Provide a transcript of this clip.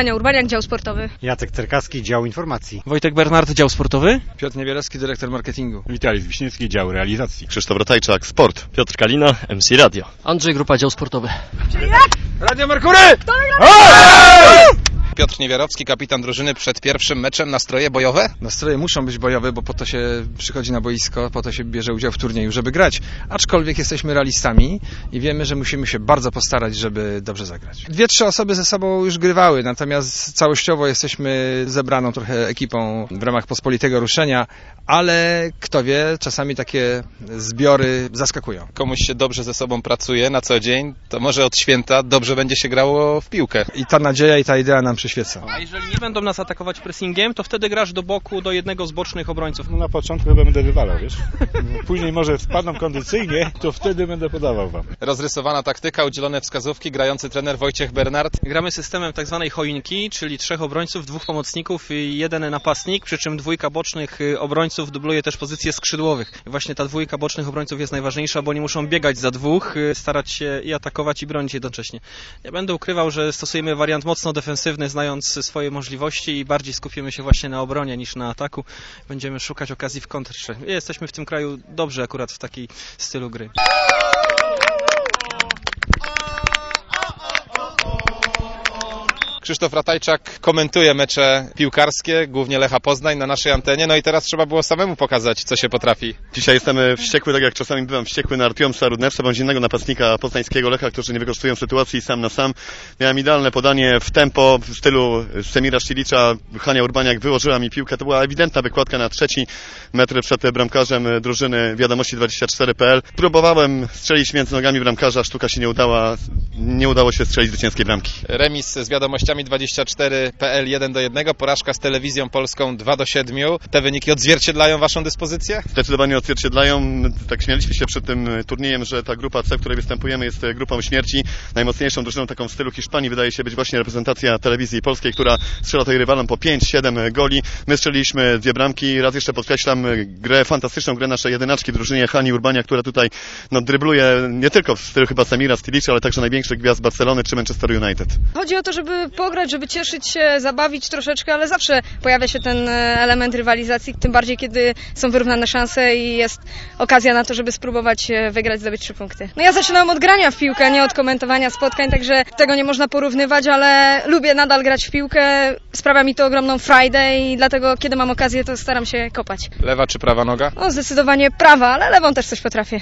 Hania Urbaniak, dział sportowy. Jacek Cerkaski, dział informacji. Wojtek Bernard, dział sportowy. Piotr Niewielewski, dyrektor marketingu. Witaly Wiśniewski, dział realizacji. Krzysztof Ratajczak, sport. Piotr Kalina, MC Radio. Andrzej Grupa, dział sportowy. Radio Merkury! Piotr Niewiarowski, kapitan drużyny. Przed pierwszym meczem nastroje bojowe? Nastroje muszą być bojowe, bo po to się przychodzi na boisko, po to się bierze udział w turnieju, żeby grać. Aczkolwiek jesteśmy realistami i wiemy, że musimy się bardzo postarać, żeby dobrze zagrać. 2-3 osoby ze sobą już grywały, natomiast całościowo jesteśmy zebraną trochę ekipą w ramach pospolitego ruszenia, ale kto wie, czasami takie zbiory zaskakują. Komuś się dobrze ze sobą pracuje na co dzień, to może od święta dobrze będzie się grało w piłkę. I ta nadzieja i ta idea nam przyświeca. A jeżeli nie będą nas atakować pressingiem, to wtedy grasz do boku, do jednego z bocznych obrońców. No na początku chyba będę wywalał, wiesz? Później może wpadną kondycyjnie, to wtedy będę podawał wam. Rozrysowana taktyka, udzielone wskazówki, grający trener Wojciech Bernard. Gramy systemem tak zwanej choinki, czyli 3 obrońców, 2 pomocników i 1 napastnik, przy czym 2 bocznych obrońców dubluje też pozycje skrzydłowych. I właśnie ta 2 bocznych obrońców jest najważniejsza, bo oni muszą biegać za 2, starać się i atakować, i bronić jednocześnie. Ja będę ukrywał, że stosujemy wariant mocno defensywny, znając swoje możliwości, i bardziej skupimy się właśnie na obronie niż na ataku. Będziemy szukać okazji w kontrze. Jesteśmy w tym kraju dobrze akurat w takiej stylu gry. Krzysztof Ratajczak komentuje mecze piłkarskie, głównie Lecha Poznań, na naszej antenie. No i teraz trzeba było samemu pokazać, co się potrafi. Dzisiaj jestem wściekły, tak jak czasami bywam wściekły na Artiomsa Rudnewca, bądź innego napastnika poznańskiego Lecha, którzy nie wykorzystują sytuacji sam na sam. Miałem idealne podanie w tempo, w stylu Semira Ścilicza. Hania Urbaniak wyłożyła mi piłkę. To była ewidentna wykładka na 3 metr przed bramkarzem drużyny Wiadomości24.pl. Próbowałem strzelić między nogami bramkarza, sztuka się nie udała. Nie udało się strzelić zwycięskiej bramki. Remis z Wiadomościami24.pl 1-1, porażka z Telewizją Polską 2-7. Te wyniki odzwierciedlają waszą dyspozycję? Zdecydowanie odzwierciedlają. Tak śmialiśmy się przed tym turniejem, że ta grupa C, w której występujemy, jest grupą śmierci. Najmocniejszą drużyną taką w stylu Hiszpanii wydaje się być właśnie reprezentacja Telewizji Polskiej, która strzela tutaj rywalom po 5-7 goli. My strzeliliśmy 2 bramki. Raz jeszcze podkreślam fantastyczną grę naszej jedynaczki drużynie Hani Urbania, która tutaj drybluje nie tylko w stylu chyba Semira Stylicza, ale także największych gwiazd Barcelony czy Manchester United. Chodzi o to, żeby pograć, żeby cieszyć się, zabawić troszeczkę, ale zawsze pojawia się ten element rywalizacji, tym bardziej kiedy są wyrównane szanse i jest okazja na to, żeby spróbować wygrać, zdobyć 3 punkty. No ja zaczynałam od grania w piłkę, nie od komentowania spotkań, także tego nie można porównywać, ale lubię nadal grać w piłkę, sprawia mi to ogromną frajdę i dlatego kiedy mam okazję, to staram się kopać. Lewa czy prawa noga? No zdecydowanie prawa, ale lewą też coś potrafię.